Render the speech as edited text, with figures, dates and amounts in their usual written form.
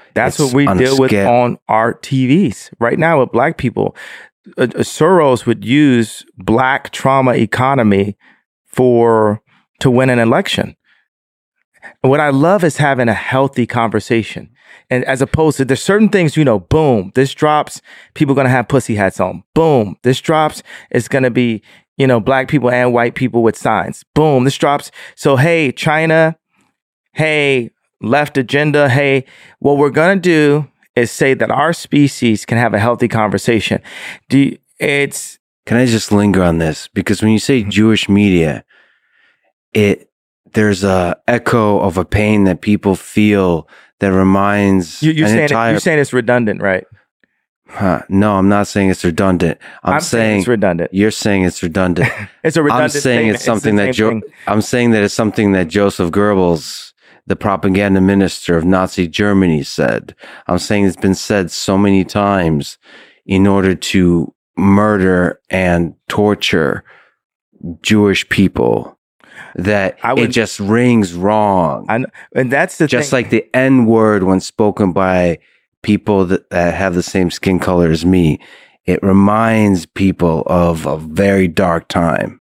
That's what we deal with on our TVs right now with black people. Soros would use black trauma economy to win an election. And what I love is having a healthy conversation. And as opposed to, there's certain things, boom, this drops, people are going to have pussy hats on. Boom, this drops, it's going to be, black people and white people with signs. Boom, this drops. So, hey, China, hey, left agenda, hey, what we're going to do is say that our species can have a healthy conversation. Can I just linger on this? Because when you say Jewish media, there's a echo of a pain that people feel that reminds you're saying it's redundant, right? No, I'm not saying it's redundant. I'm saying it's redundant. You're saying it's redundant. It's a redundant. I'm saying it's something I'm saying that it's something that Joseph Goebbels, the propaganda minister of Nazi Germany, said. I'm saying it's been said so many times in order to murder and torture Jewish people that it just rings wrong. And that's the just thing. Like the N word when spoken by people that have the same skin color as me. It reminds people of a very dark time.